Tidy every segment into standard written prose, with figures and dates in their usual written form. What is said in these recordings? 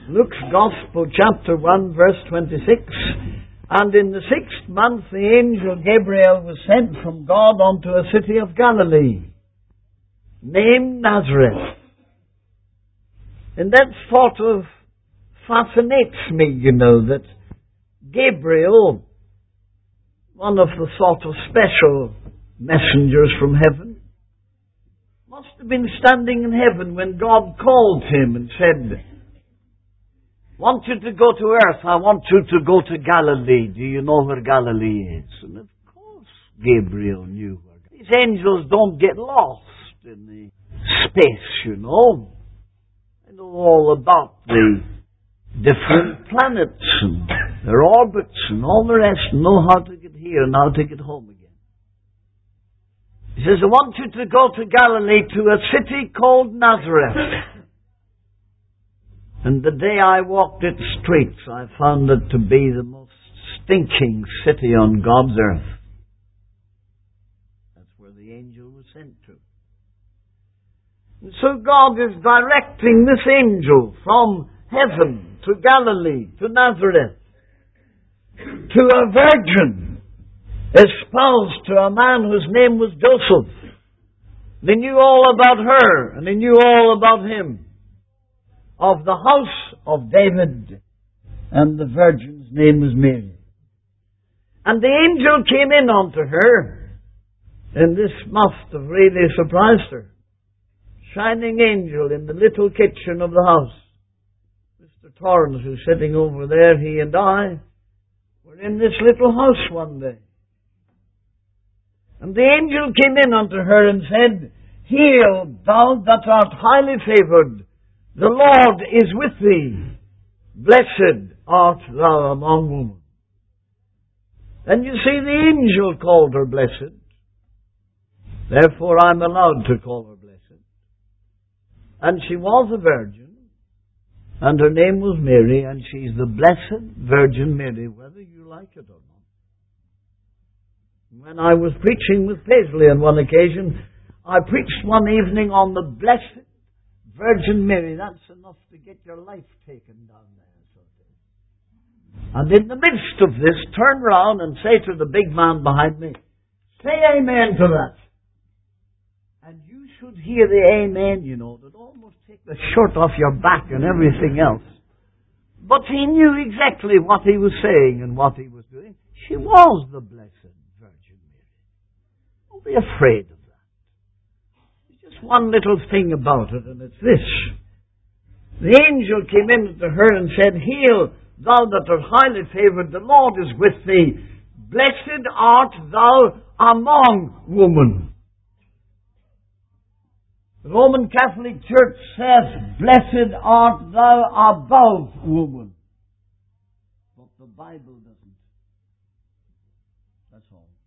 Luke's Gospel, chapter 1, verse 26. And in the 6th month the angel Gabriel was sent from God unto a city of Galilee, named Nazareth. And that sort of fascinates me, that Gabriel, one of the sort of special messengers from heaven, must have been standing in heaven when God called him and said, "Want you to go to earth, I want you to go to Galilee. Do you know where Galilee is?" And of course Gabriel knew where. These angels don't get lost in the space, They know all about the different planets and their orbits and all the rest, and know how to get here and how to get home again. He says, "I want you to go to Galilee, to a city called Nazareth." And the day I walked its streets, I found it to be the most stinking city on God's earth. That's where the angel was sent to. And so God is directing this angel from heaven to Galilee, to Nazareth, to a virgin espoused to a man whose name was Joseph. They knew all about her, and they knew all about him. Of the house of David, and the virgin's name was Mary. And the angel came in unto her, and this must have really surprised her. Shining angel in the little kitchen of the house. Mr. Torrance, who's sitting over there, he and I were in this little house one day. And the angel came in unto her and said, "Hail, thou that art highly favoured, the Lord is with thee. Blessed art thou among women." And you see, the angel called her blessed. Therefore I'm allowed to call her blessed. And she was a virgin, and her name was Mary, and she's the Blessed Virgin Mary, whether you like it or not. When I was preaching with Paisley on one occasion, I preached one evening on the Blessed Virgin Mary. That's enough to get your life taken down there. And in the midst of this, turn round and say to the big man behind me, "Say amen to that." And you should hear the amen, that almost take the shirt off your back and everything else. But he knew exactly what he was saying and what he was doing. She was the Blessed Virgin Mary. Don't be afraid of that. There's just one little thing about it, and it's this. The angel came in to her and said, "Hail, thou that art highly favoured, the Lord is with thee. Blessed art thou among women." The Roman Catholic Church says, "Blessed art thou above women." But the Bible doesn't. That's all.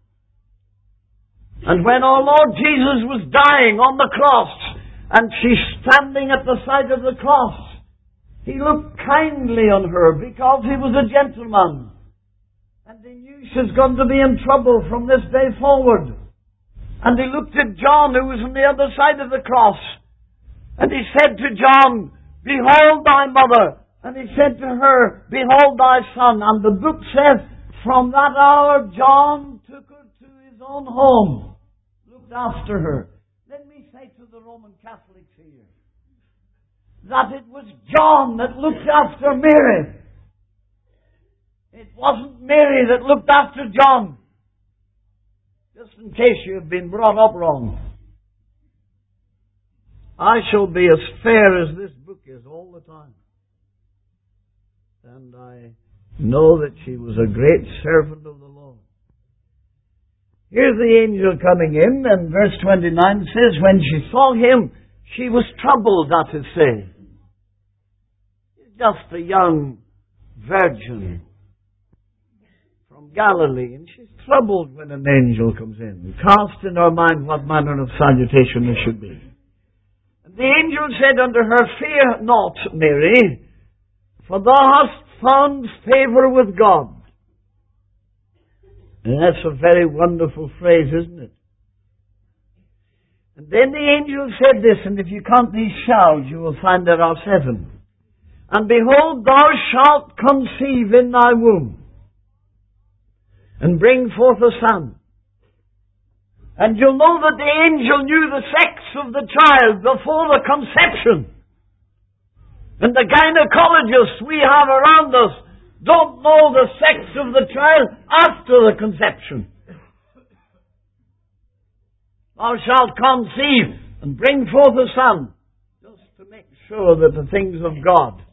And when our Lord Jesus was dying on the cross, and she's standing at the side of the cross, He looked kindly on her because He was a gentleman. And He knew she's going to be in trouble from this day forward. And He looked at John, who was on the other side of the cross. And He said to John, "Behold thy mother." And He said to her, "Behold thy son." And the book says, from that hour John took her to his own home, looked after her. Let me say to the Roman Catholics here, that it was John that looked after Mary. It wasn't Mary that looked after John. Just in case you have been brought up wrong. I shall be as fair as this book is all the time. And I know that she was a great servant of the Lord. Here's the angel coming in, and verse 29 says, when she saw him, she was troubled, that is say. Just a young virgin from Galilee, and she's troubled when an angel comes in. Cast in her mind what manner of salutation it should be. And the angel said unto her, "Fear not, Mary, for thou hast found favour with God." And that's a very wonderful phrase, isn't it? And then the angel said this, and if you count these shalls, you will find there are 7. And behold, thou shalt conceive in thy womb, and bring forth a son. And you'll know that the angel knew the sex of the child before the conception. And the gynecologists we have around us don't know the sex of the child after the conception. Thou shalt conceive and bring forth a son, just to make sure that the things of God.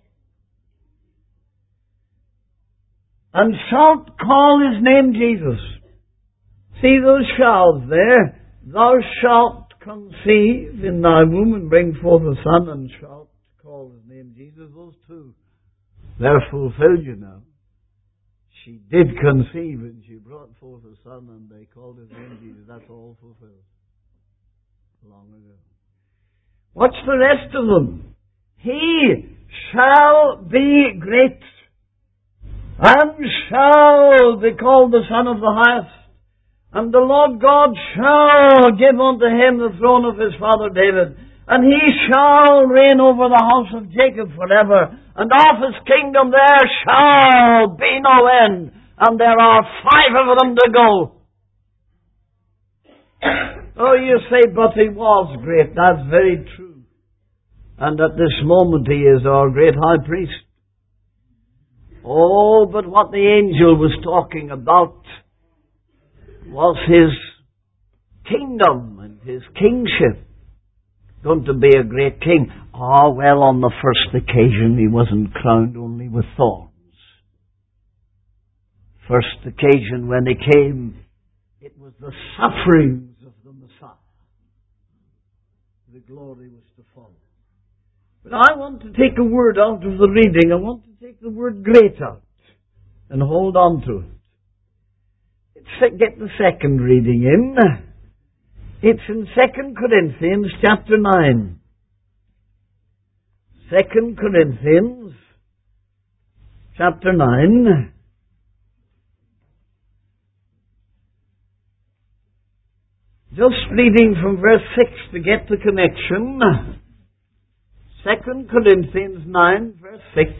And shalt call his name Jesus. See those shalls there. Thou shalt conceive in thy womb and bring forth a son, and shalt call his name Jesus. Those two, they're fulfilled, you know. She did conceive and she brought forth a son, and they called his name Jesus. That's all fulfilled long ago. What's the rest of them? He shall be great, and shall be called the Son of the Highest. And the Lord God shall give unto him the throne of his father David, and he shall reign over the house of Jacob forever, and of his kingdom there shall be no end. And there are 5 of them to go. Oh, you say, but he was great. That's very true. And at this moment he is our great high priest. Oh, but what the angel was talking about was his kingdom and his kingship. Going to be a great king. Ah, well, on the first occasion he wasn't crowned only with thorns. First occasion when he came, it was the sufferings of the Messiah. The glory was to follow. But I want to take a word out of the reading. I want to take the word great out and hold on to it. Get the second reading in. It's in 2 Corinthians chapter 9. 2 Corinthians chapter 9. Just reading from verse 6 to get the connection. 2 Corinthians 9 verse 6.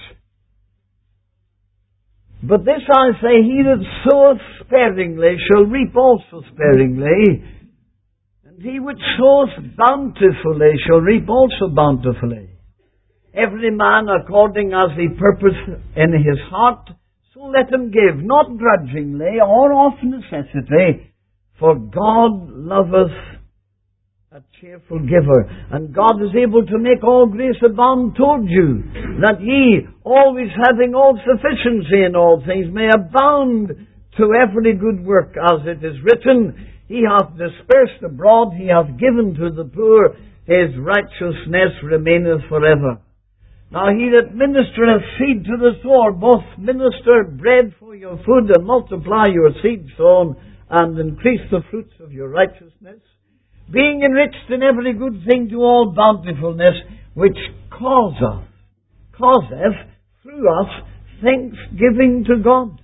But this I say, he that soweth sparingly shall reap also sparingly, and he which soweth bountifully shall reap also bountifully. Every man according as he purposeth in his heart, so let him give, not grudgingly or of necessity, for God loveth a cheerful giver. And God is able to make all grace abound toward you, that ye, always having all sufficiency in all things, may abound to every good work, as it is written, He hath dispersed abroad, He hath given to the poor, His righteousness remaineth forever. Now he that ministereth seed to the sower, both minister bread for your food, and multiply your seed sown, and increase the fruits of your righteousness, being enriched in every good thing to all bountifulness, which causeth through us thanksgiving to God.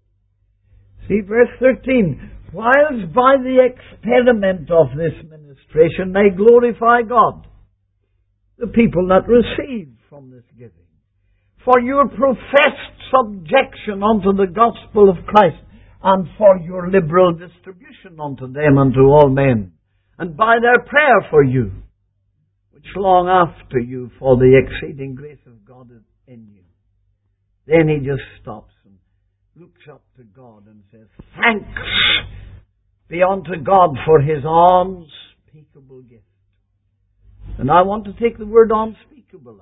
See verse 13. Whilst by the experiment of this ministration they glorify God, the people that receive from this giving, for your professed subjection unto the gospel of Christ, and for your liberal distribution unto them and to all men, and by their prayer for you, which long after you for the exceeding grace of God is in you. Then he just stops and looks up to God and says, thanks be unto God for His unspeakable gift. And I want to take the word unspeakable out.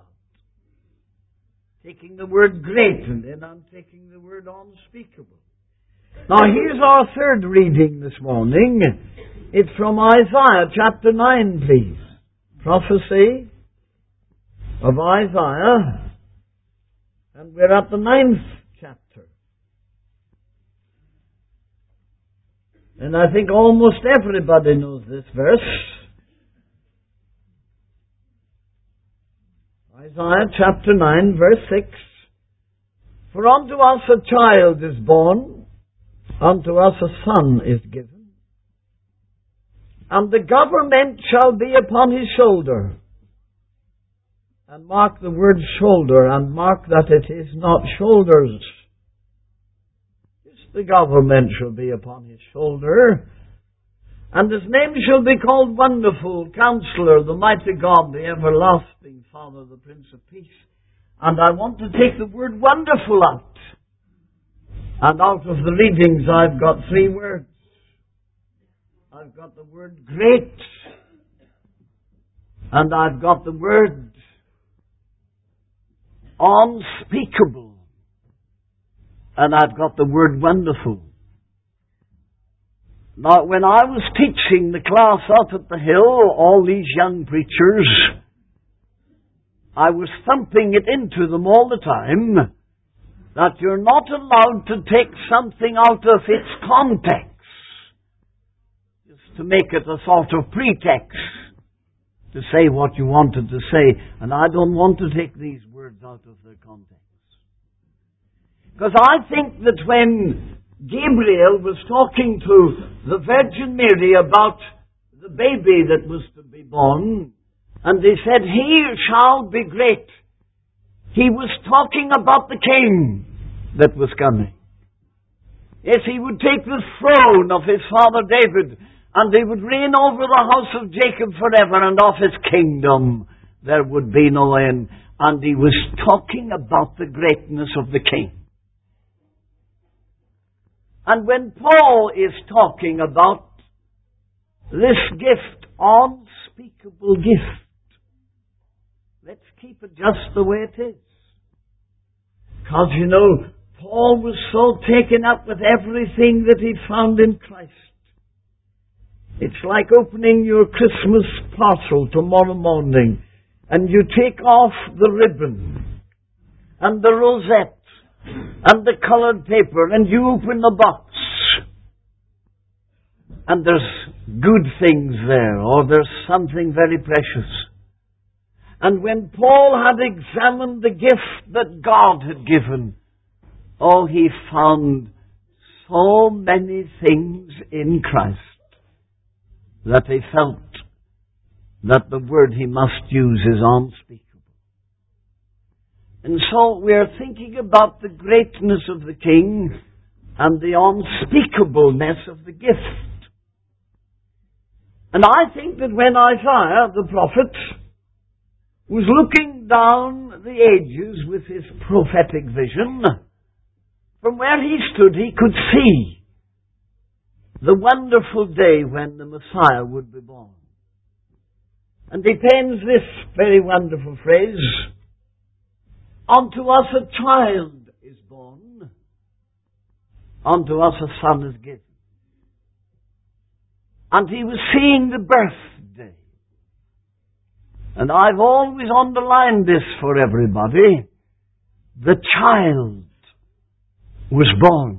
Taking the word great, and then I'm taking the word unspeakable. Now here's our third reading this morning. It's from Isaiah chapter 9, please. Prophecy of Isaiah. And we're at the 9th chapter. And I think almost everybody knows this verse. Isaiah chapter 9, verse 6. For unto us a child is born, unto us a son is given, and the government shall be upon his shoulder, And mark the word shoulder, and mark that it is not shoulders. The government shall be upon his shoulder, and his name shall be called Wonderful, Counselor, the Mighty God, the Everlasting Father, the Prince of Peace. And I want to take the word wonderful out. And out of the readings I've got 3 words. I've got the word great, and I've got the word unspeakable, and I've got the word wonderful. Now, when I was teaching the class out at the Hill, all these young preachers, I was thumping it into them all the time that you're not allowed to take something out of its context just to make it a sort of pretext to say what you wanted to say. And I don't want to take these words out of their context. Because I think that when Gabriel was talking to the Virgin Mary about the baby that was to be born, and they said, "He shall be great," he was talking about the king that was coming. Yes, he would take the throne of his father David, and he would reign over the house of Jacob forever, and of his kingdom there would be no end. And he was talking about the greatness of the king. And when Paul is talking about this gift, unspeakable gift, let's keep it just the way it is. Because, you know, Paul was so taken up with everything that he'd found in Christ. It's like opening your Christmas parcel tomorrow morning, and you take off the ribbon and the rosette and the coloured paper, and you open the box, and there's good things there, or there's something very precious. And when Paul had examined the gift that God had given, oh, he found so many things in Christ that he felt that the word he must use is unspeakable. And so we are thinking about the greatness of the King and the unspeakableness of the gift. And I think that when Isaiah, the prophet, was looking down the ages with his prophetic vision, from where he stood he could see the wonderful day when the Messiah would be born. And he pens this very wonderful phrase, "Unto us a child is born, unto us a son is given." And he was seeing the birthday. And I've always underlined this for everybody. The child was born,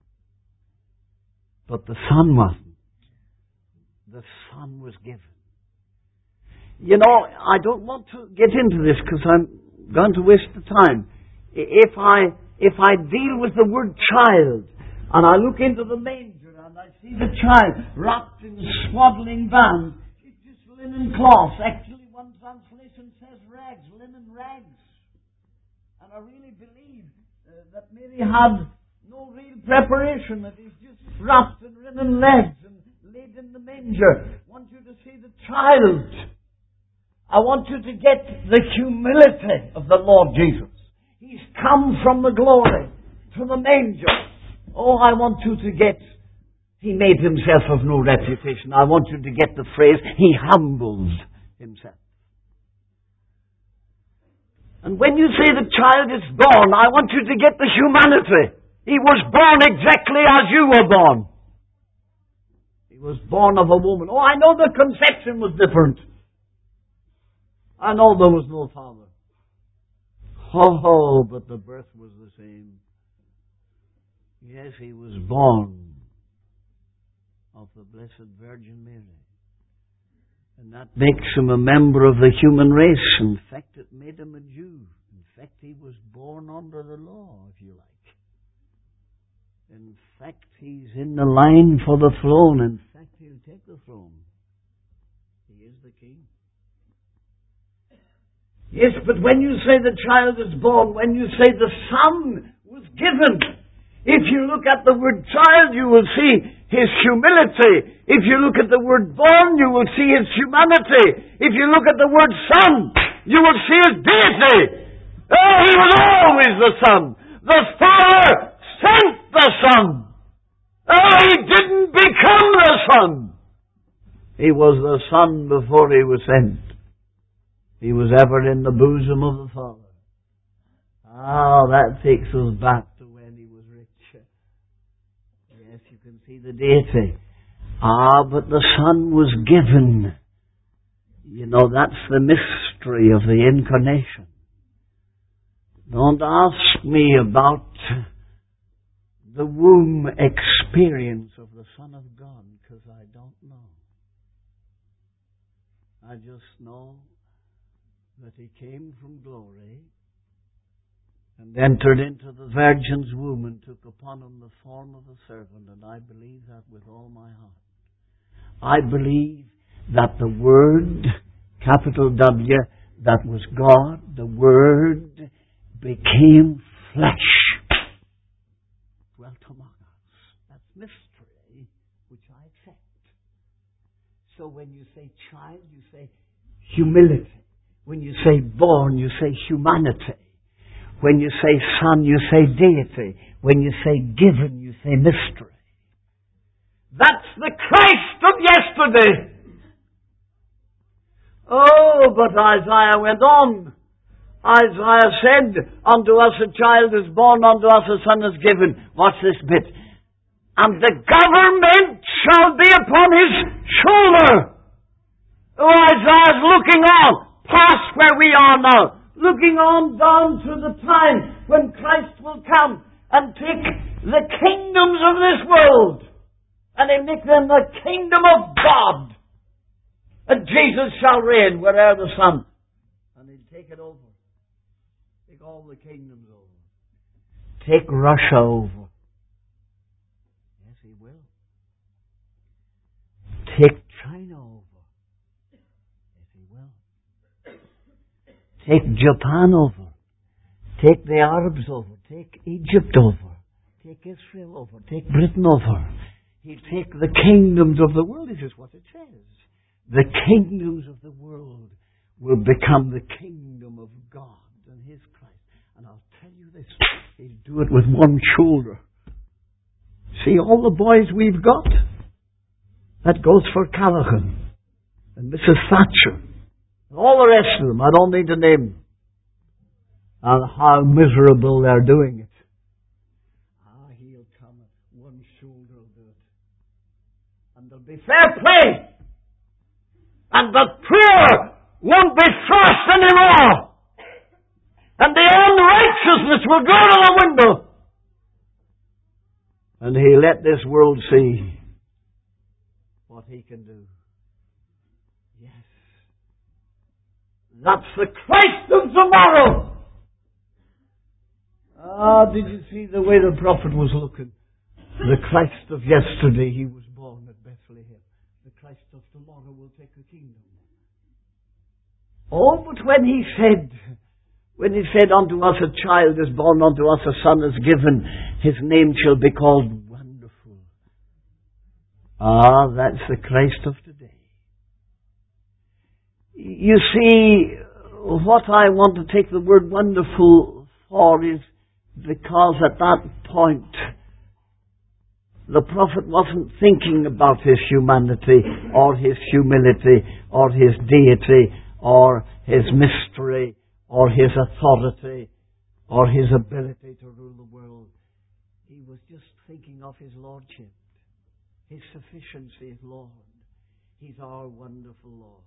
but the son wasn't. The son was given. You know, I don't want to get into this because I'm going to waste the time. If I deal with the word child, and I look into the manger and I see the child wrapped in swaddling bands, it's just linen cloth. Actually, one translation says rags, linen rags. And I really believe that Mary had no real preparation, that he's just wrapped in linen rags and laid in the manger. I want you to see the child. I want you to get the humility of the Lord Jesus. He's come from the glory to the manger. Oh, I want you to get, he made himself of no reputation. I want you to get the phrase, he humbled himself. And when you say the child is born, I want you to get the humanity. He was born exactly as you were born. He was born of a woman. Oh, I know the conception was different. I know there was no father. Oh, but the birth was the same. Yes, he was born of the Blessed Virgin Mary. And that makes him a member of the human race. In fact, it made him a Jew. In fact, he was born under the law, if you like. In fact, he's in the line for the throne. In fact, he'll take the throne. He is the king. Yes, but when you say the child is born, when you say the Son was given, if you look at the word child, you will see His humility. If you look at the word born, you will see His humanity. If you look at the word Son, you will see His deity. Oh, He was always the Son. The Father sent the Son. Oh, He didn't become the Son. He was the Son before He was sent. He was ever in the bosom of the Father. Ah, that takes us back to when He was rich. Yes, you can see the deity. Ah, but the Son was given. You know, that's the mystery of the incarnation. Don't ask me about the womb experience of the Son of God, because I don't know. I just know that He came from glory and entered into the Virgin's womb and took upon Him the form of a servant, and I believe that with all my heart. I believe that the Word, capital W, that was God, the Word became flesh, dwelt among us. That's mystery, which I accept. So when you say child, you say humility. When you say born, you say humanity. When you say Son, you say deity. When you say given, you say mystery. That's the Christ of yesterday. Oh, but Isaiah went on. Isaiah said, unto us a child is born, unto us a son is given. What's this bit? And the government shall be upon His shoulder. Oh, Isaiah's looking on, past where we are now. Looking on down to the time when Christ will come and take the kingdoms of this world and He'll make them the kingdom of God. And Jesus shall reign where'er the Son. And He'll take it over. Take all the kingdoms over. Take Russia over. Yes, He will. Take China over. Yes, He will. Take Japan over. Take the Arabs over. Take Egypt over. Take Israel over. Take Britain over. He'll take the kingdoms of the world. This is what it says. The kingdoms of the world will become the kingdom of God and His Christ. And I'll tell you this, He'll do it with one shoulder. See all the boys we've got? That goes for Callaghan and Mrs. Thatcher. And all the rest of them, I don't need to name them. And how miserable they're doing it. He'll come, one shoulder will do it. And there'll be fair play. And the poor won't be thrust anymore. And the unrighteousness will go to the window. And He'll let this world see what He can do. Yes. That's the Christ of tomorrow. Did you see the way the prophet was looking? The Christ of yesterday, He was born at Bethlehem. The Christ of tomorrow will take the kingdom. Oh, but when He said, unto us a child is born, unto us a son is given, His name shall be called Wonderful. That's the Christ of today. You see, what I want to take the word wonderful for is because at that point, the prophet wasn't thinking about His humanity or His humility or His deity or His mystery or His authority or His ability to rule the world. He was just thinking of His lordship, His sufficiency as Lord. He's our wonderful Lord.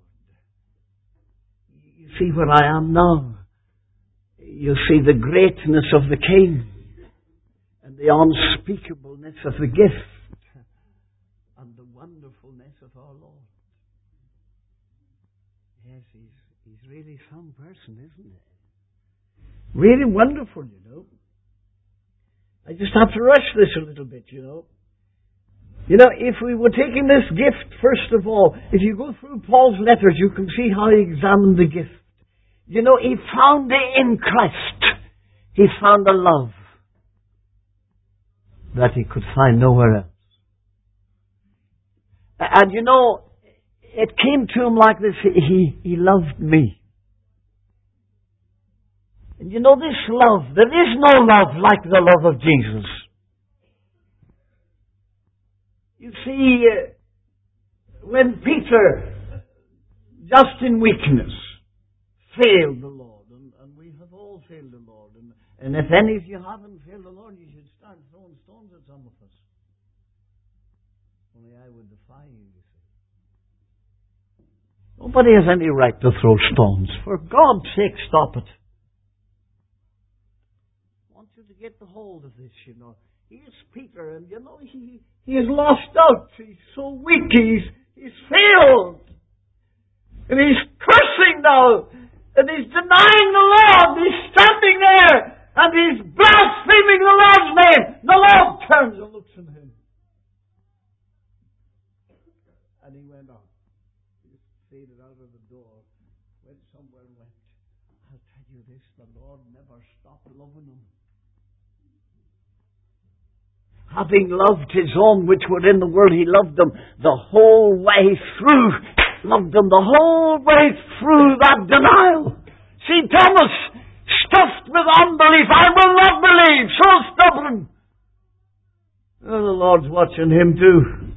You see where I am now. You see the greatness of the King and the unspeakableness of the gift and the wonderfulness of our Lord. Yes, He's really some person, isn't He? Really wonderful, you know. I just have to rush this a little bit, you know. You know, if we were taking this gift, first of all, if you go through Paul's letters, you can see how he examined the gift. You know, he found in Christ, he found a love that he could find nowhere else. And you know, it came to him like this. He loved me. And you know, this love, there is no love like the love of Jesus. You see, when Peter, just in weakness, failed the Lord, and we have all failed the Lord, and if any of you haven't failed the Lord, you should start throwing stones at some of us. Only I would defy you, you see. Nobody has any right to throw stones. For God's sake, stop it. I want you to get the hold of this, you know. Here's Peter, and you know, he is lost out. He's so weak. He's failed. And he's cursing now. And he's denying the Lord. He's standing there. And he's blaspheming the Lord's name. The Lord turns and looks at him. And he went on. He just faded out of the door. Went somewhere and went. I'll tell you this. The Lord never stopped loving him. Having loved his own which were in the world, he loved them the whole way through. Loved them the whole way through that denial. See, Thomas, stuffed with unbelief. I will not believe. So stubborn. Oh, the Lord's watching him too.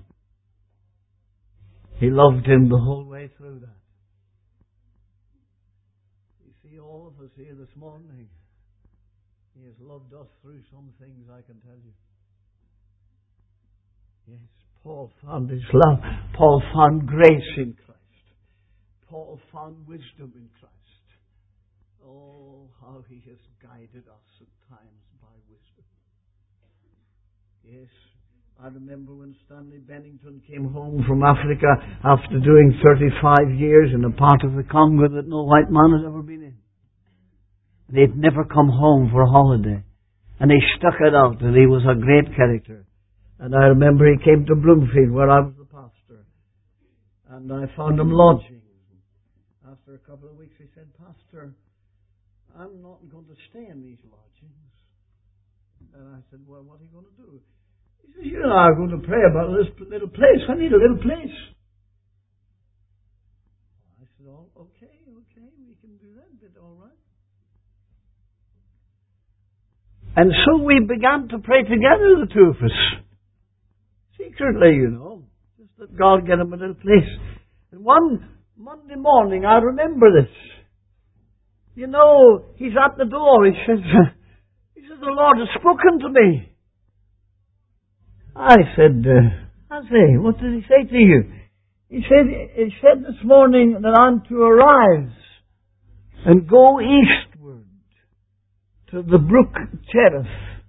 He loved him the whole way through that. You see, all of us here this morning, he has loved us through some things, I can tell you. Yes, Paul found his love. Paul found grace in Christ. Paul found wisdom in Christ. Oh, how he has guided us at times by wisdom. Yes, I remember when Stanley Bennington came home from Africa after doing 35 years in a part of the Congo that no white man had ever been in. They'd never come home for a holiday. And he stuck it out, and he was a great character. And I remember he came to Bloomfield, where I was the pastor. And I found him lodging. After a couple of weeks, he said, Pastor, I'm not going to stay in these lodgings. And I said, well, what are you going to do? He said, you and I are going to pray about this little place. I need a little place. I said, oh, okay, we can do that bit, all right. And so we began to pray together, the two of us. Secretly, you know. Just that God get him a little place. And one Monday morning, I remember this. You know, he's at the door. He says, the Lord has spoken to me. I said, has he? What did he say to you? He said this morning that I'm to arise and go eastward to the brook Cherith.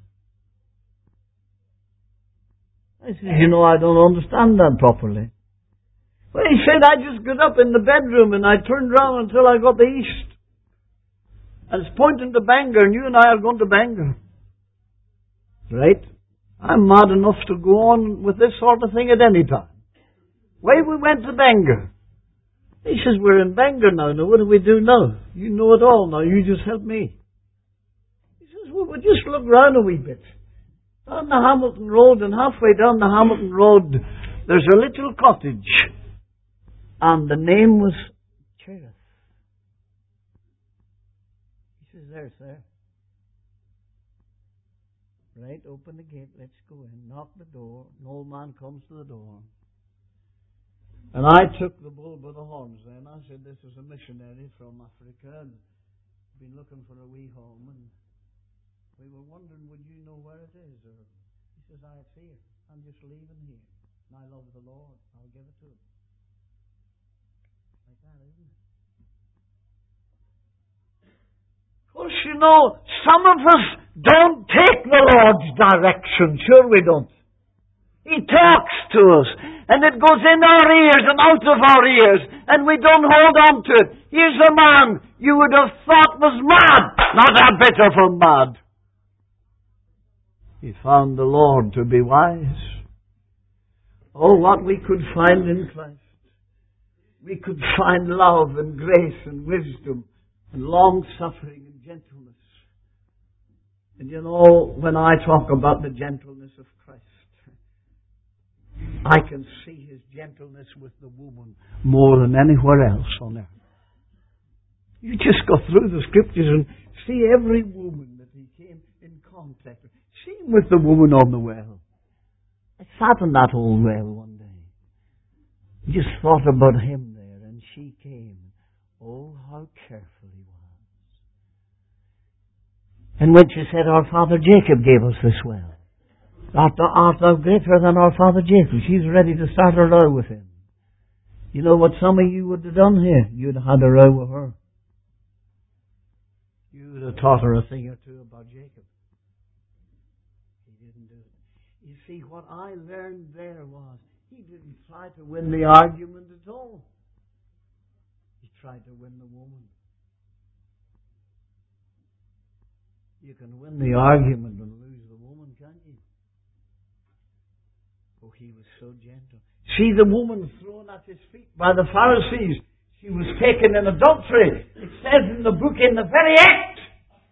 I said, you know, I don't understand that properly. Well, he said, I just got up in the bedroom and I turned round until I got the east. And it's pointing to Bangor, and you and I are going to Bangor. Right? I'm mad enough to go on with this sort of thing at any time. Why we went to Bangor? He says, we're in Bangor now. Now, what do we do now? You know it all now. You just help me. He says, well, we'll just look round a wee bit. On the Hamilton Road, and halfway down the Hamilton Road, there's a little cottage. And the name was Cherith. He says, there, sir. Right, open the gate, let's go in. Knock the door. An old man comes to the door. And I took the bull by the horns then. I said, this is a missionary from Africa, and been looking for a wee home, and we were wondering, would you know where it is? Or he says, it's here. I'm just leaving here. And I love the Lord. I'll give it to him. Like that, isn't it? Of course, you know, some of us don't take the Lord's direction. Sure we don't. He talks to us. And it goes in our ears and out of our ears. And we don't hold on to it. Here's a man you would have thought was mad. Not a bit of him mad. He found the Lord to be wise. Oh, what we could find in Christ. We could find love and grace and wisdom and long-suffering and gentleness. And you know, when I talk about the gentleness of Christ, I can see His gentleness with the woman more than anywhere else on earth. You just go through the Scriptures and see every woman that He came in contact with. See Him with the woman on the well. I sat in that old well one day. Just thought about Him there, and she came. Oh, how careful He was. And when she said, "Our father Jacob gave us this well. Art thou greater than our father Jacob?" She's ready to start a row with him. You know what some of you would have done here? You'd have had a row with her. You would have taught her a thing or two about Jacob. He didn't do it. You see, what I learned there was, he didn't try to win the argument at all. He tried to win the woman. You can win the argument and lose the woman, can't you? Oh, he was so gentle. See the woman thrown at his feet by the Pharisees. She was taken in adultery. It says in the book, in the very act.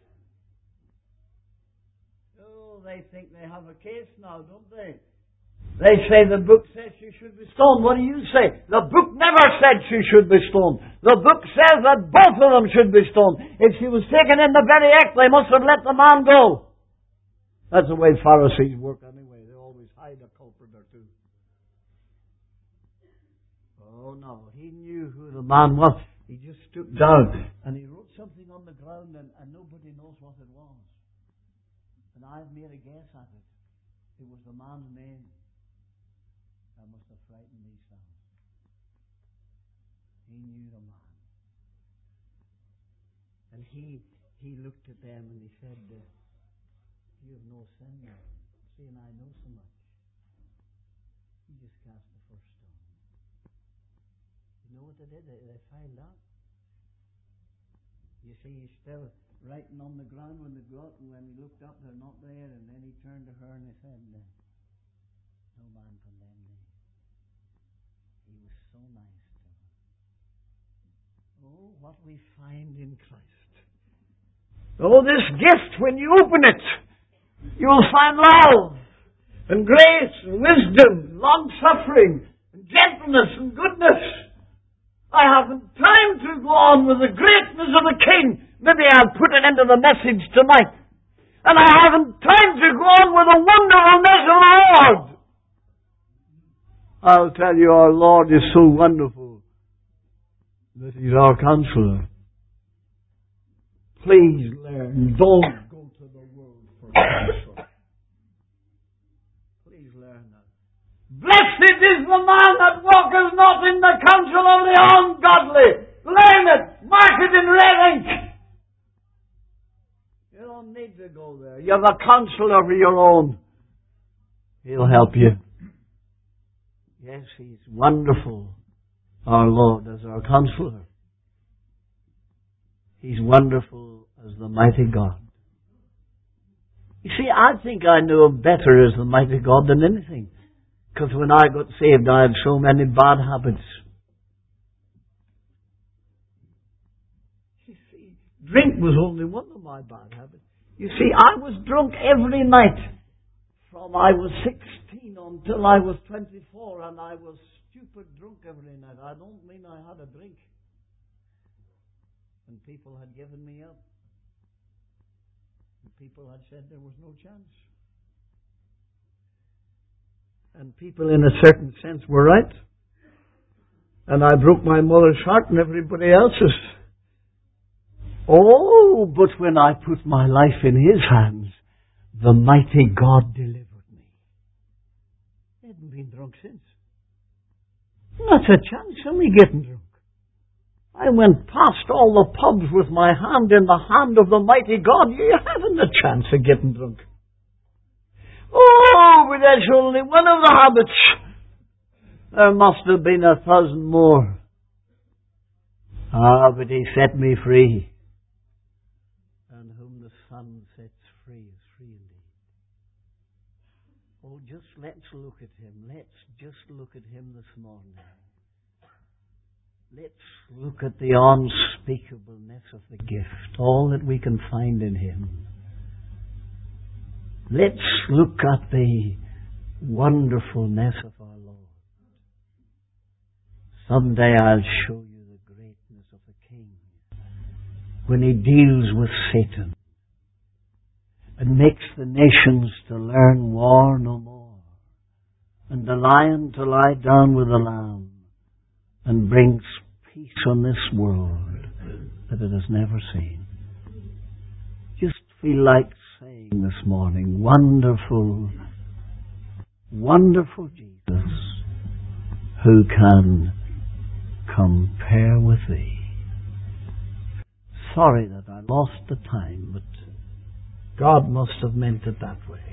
Oh, they think they have a case now, don't they? They say the book says she should be stoned. What do you say? The book never said she should be stoned. The book says that both of them should be stoned. If she was taken in the very act, they must have let the man go. That's the way Pharisees work anyway. They always hide a culprit or two. Oh no, he knew who the man was. He just stooped down and he wrote something on the ground and nobody knows what it was. And I've made a guess at it. It was the man's name. I must have frightened these fellows. He knew the man. And he looked at them and he said, "You have no sin now. Seeing I know so much." He just cast the first stone. You know what they did? They found out. You see, he's still writing on the ground when they go out, and when he looked up, they're not there. And then he turned to her and he said, "No man condemned me." He was so nice to her. Oh, what we find in Christ. Oh, this gift, when you open it, you'll find love and grace and wisdom, long-suffering and gentleness and goodness. I haven't time to go on with the greatness of the King. Maybe I'll put it into the message tonight. And I haven't time to go on with the wonderfulness of the Lord. I'll tell you, our Lord is so wonderful that He's our counselor. Please learn. Don't go to the world for counsel. Please learn that. Blessed is the man that walketh not in the counsel of the ungodly. Learn it. Mark it in red ink. You don't need to go there. You have a counselor of your own. He'll help you. Yes, He's wonderful, our Lord, as our counselor. He's wonderful as the mighty God. You see, I think I know Him better as the mighty God than anything. Because when I got saved, I had so many bad habits. You see, drink was only one of my bad habits. You see, I was drunk every night. From I was 16 until I was 24, and I was stupid drunk every night. I don't mean I had a drink. And people had given me up. And people had said there was no chance. And people in a certain sense were right. And I broke my mother's heart and everybody else's. Oh, but when I put my life in His hands, the mighty God delivered me. I hadn't been drunk since. Not a chance of me getting drunk. I went past all the pubs with my hand in the hand of the mighty God. You haven't a chance of getting drunk. Oh, but that's only one of the habits. There must have been 1,000 more. Ah, but He set me free. And whom the Son sets free is free indeed. Oh, just let's look at Him. Let's just look at Him this morning. Let's look at the unspeakableness of the gift, all that we can find in Him. Let's look at the wonderfulness of our Lord. Someday I'll show you the greatness of the King when He deals with Satan and makes the nations to learn war no more, and the lion to lie down with the lamb, and brings peace on this world that it has never seen. Just feel like saying this morning, wonderful, wonderful Jesus, who can compare with Thee? Sorry that I lost the time, but God must have meant it that way.